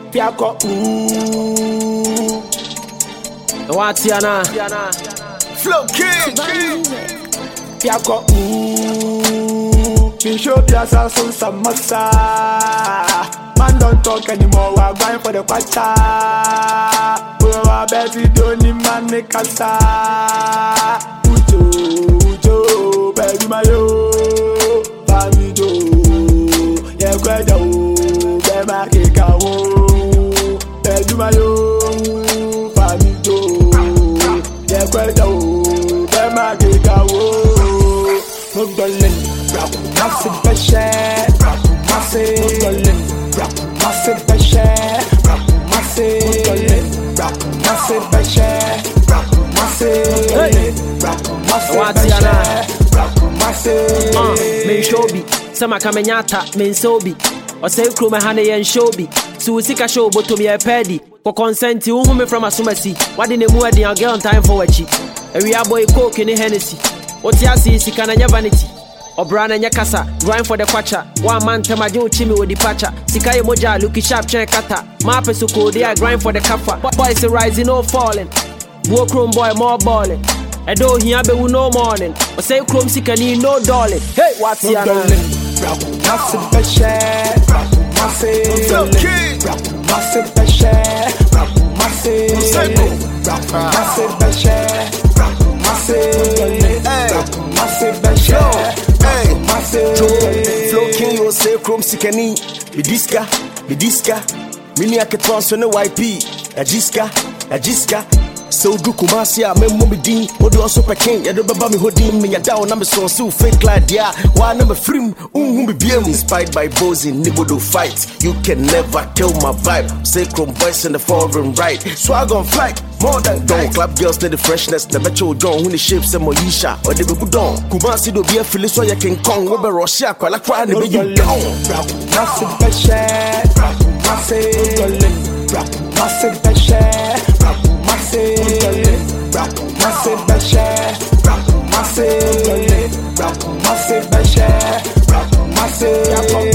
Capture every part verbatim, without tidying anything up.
Piako ooh. What's yana? Flow King. Piako ooh. Bisho piasa so samasa. Man don't talk anymore. We're going for the quarter. We're busy doing man make us. Ujo, ujo, baby my yo, baby do. Yeah, kweda o, be ma keka o. Baby my yo, baby do. Yeah, kweda o, be ma keka o. No darling, rap, massive passion, rap, massive darling, rap, massive passion, rap, massive darling, rap, massive passion, rap, massive darling, rap, massive passion, rap, massive. Ah, me shobi, sama kamenyata, me sobi. O say crew me hane yen shobi. So sika show but to me a pedi. For consent you who me from asumasi. What in the mood the girl on time for wachi. E we boy coke in the Hennessy. What ya see sika na vanity. Obrana nya kasa, grind for the kwacha. One man tema jo chimi with the pacha. Sika ye moja looky sharp chen kata. Ma peso ko they grind for the kafa. Boys rising no falling. Bo chrome boy more balling. Edo here be no morning. O say chrome sika ni no darling. Hey, what's No ya darling, rap, massive passion, rap, massive Flow King. rap, massive passion, rap, massive rap, massive passion, rap, massive rap, massive passion. Hey, Massive. Flow King, you say Chrome Sikani, Bidiska, Bidiska, Mini Aketons on the Y P, Ajiska, Ajiska. So do Kumasi, I remember me Dean, or do also Peking, ya do Baba me holding me, ya down number so so fake like ya, one number three, um, be B M inspired by Bozy, Nibodo fight. You can never kill my vibe. Say Chrome boys in the foreign right, swag on flight. More than don't clap girls need the freshness. The metro John when the shapes and Moisha or the good don. Kumasi do be a Phyllis so you can come over Russia. Quite cry and be you down. Massive passion, rap, massive darling, rap, massive passion, rap, massive darling, rap, massive passion, rap, massive darling, rap, massive passion, rap, massive.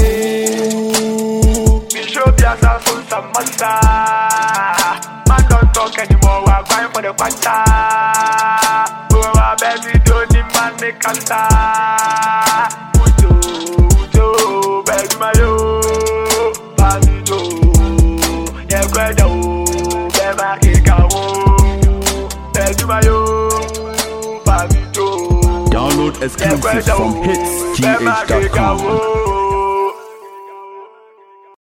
Bisho piasa so samasa. Man don't talk anymore. We're going for the quarter. We're busy doing man make us. Ujo, ujo, baby my yo, baby do. Yeah, kweda o, be ma keka o. Baby my yo, baby do. Download exclusive from hits G H dot com.